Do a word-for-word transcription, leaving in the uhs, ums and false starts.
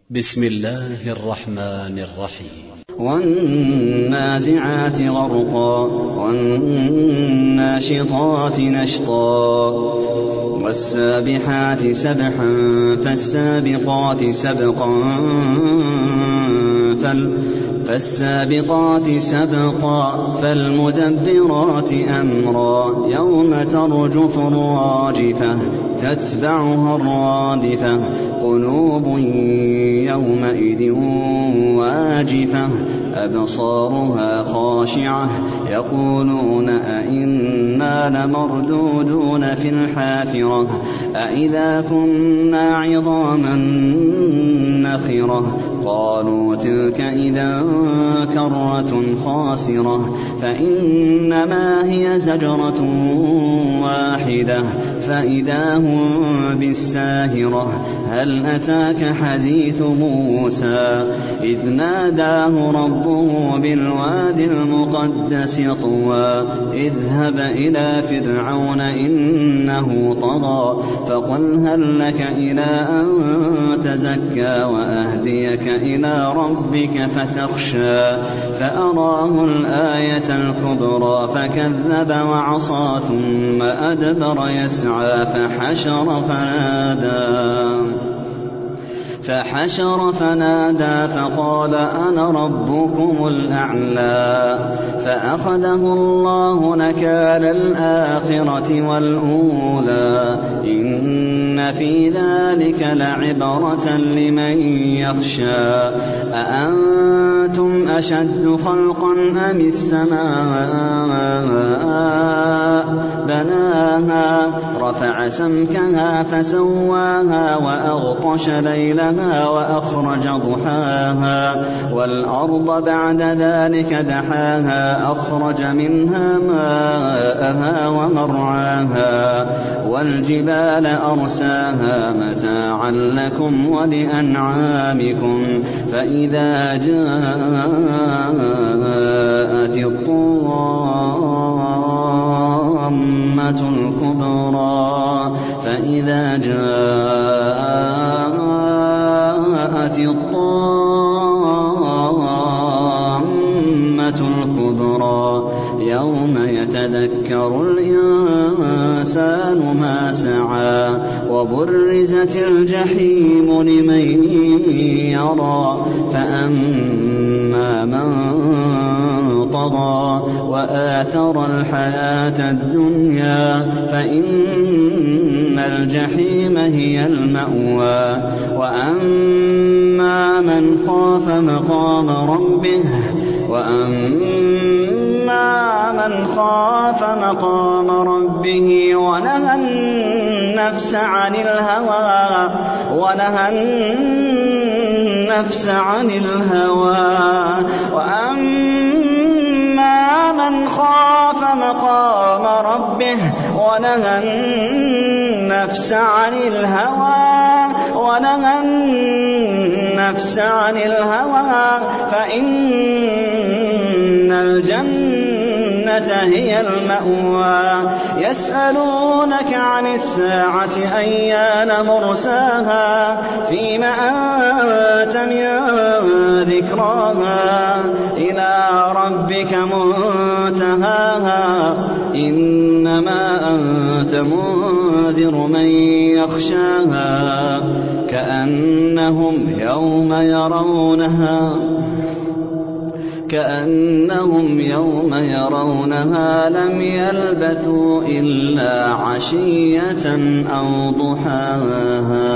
بسم الله الرحمن الرحيم. والنازعات غرقا والناشطات نشطا والسابحات سبحا فالسابقات سبقا فال فالسابقات سبقا فالمدبرات أمرا يوم ترجف الراجفة تتبعها الرادفة قلوب يومئذ واجفة أبصارها خاشعة يقولون أئنا لمردودون في الحافرة أئذا كنا عظاما نخرة قالوا تلك إذا كرة خاسرة فإنما هي زجرة واحدة فإذا هم بالساهرة هل أتاك حديث موسى إذ ناداه ربه بالوادي المقدس طوى اذهب إلى فرعون إنه طغى فقل هل لك إلى أن تزكى وأهديك إلى ربك فتخشى فأراه الآية الكبرى فكذب وعصى ثم أدبر يسعى فحشر فنادى فحشر فنادى فقال أنا ربكم الأعلى فأخذه الله نكال الآخرة والأولى إن في ذلك لعبرة لمن يخشى أأنتم أشد خلقا أم السماء بناها رفع سمكها فسواها وأغطش ليلها وأخرج ضحاها والأرض بعد ذلك دحاها أخرج منها ماءها ومرعاها والجبال أرساها متاعا لكم ولأنعامكم فإذا جاءت الطامة الكبرى فإذا جاءت الطامة الكبرى يوم يتذكر الإنسان ما سعى وبرزت الجحيم لمن يرى فأما من طغى وآثر الحياة الدنيا فإن الجحيم هي المأوى وأما من خاف مقام ربه وأما من خاف مقام ربه ونهى النفس عن الهوى ونهى النفس عن الهوى وأما من خاف مقام ربه ونهى النفس عن الهوى ونهى النفس عن الهوى فإن الجنة هي المأوى يسألونك عن الساعة أيان مرساها فيم أنت من ذكراها إلى ربك منتهاها إنما أنت منذر من يخشاها كأنهم يوم يرونها كأنهم يوم يرونها لم يلبثوا إلا عشية أو ضحاها.